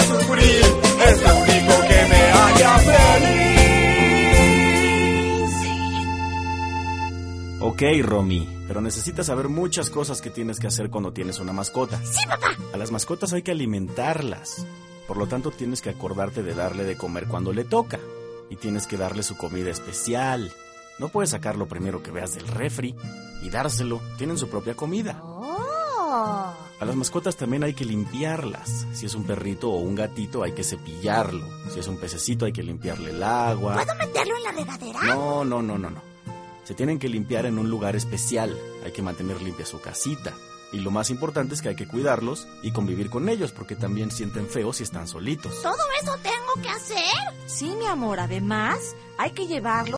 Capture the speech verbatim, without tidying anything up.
sufrir, es lo único que me haría feliz. Ok, Romy, pero necesitas saber muchas cosas que tienes que hacer cuando tienes una mascota. ¡Sí, papá! A las mascotas hay que alimentarlas. Por lo tanto, tienes que acordarte de darle de comer cuando le toca. Y tienes que darle su comida especial. No puedes sacar lo primero que veas del refri y dárselo. Tienen su propia comida. ¡Oh! A las mascotas también hay que limpiarlas. Si es un perrito o un gatito, hay que cepillarlo. Si es un pececito, hay que limpiarle el agua. ¿Puedo meterlo en la regadera? No, no, no, no, no. Se tienen que limpiar en un lugar especial. Hay que mantener limpia su casita. Y lo más importante es que hay que cuidarlos y convivir con ellos, porque también sienten feo si están solitos. ¿Todo eso tengo que hacer? Sí, mi amor, además hay que llevarlo